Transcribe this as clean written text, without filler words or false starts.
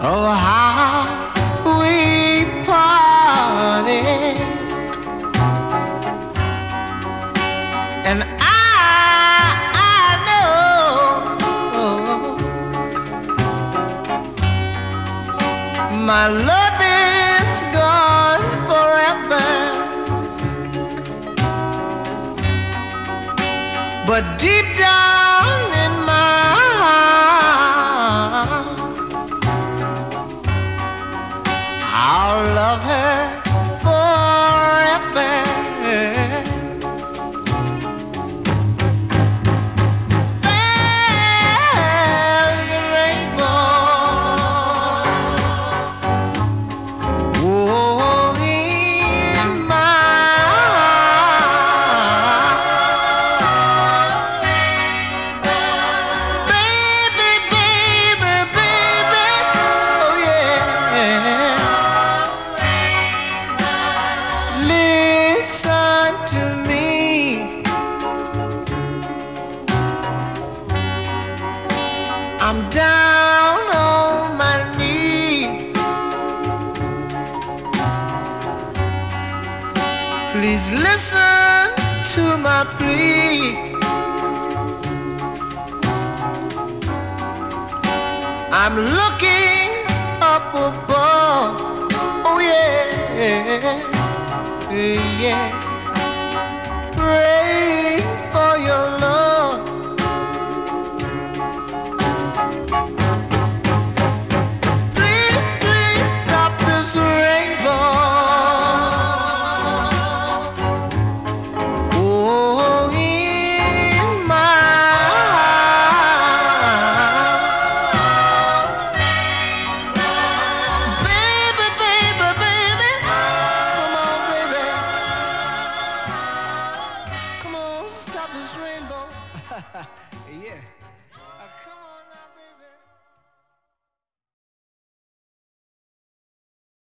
Oh, how we parted, and I know my love is gone forever, but deep down in my heart, I'll love her forever. There's a rainbow, oh, in my heart. Baby, baby, baby, oh yeah. Listen to me. I'm down on my knees. Please listen to my plea. I'm looking up above. Oh yeah, yeah. Pray for your love. Please, please stop this rainbow. Oh, in my heart. Baby, baby, baby. Come on, baby. Come on, stop this rainbow. Yeah.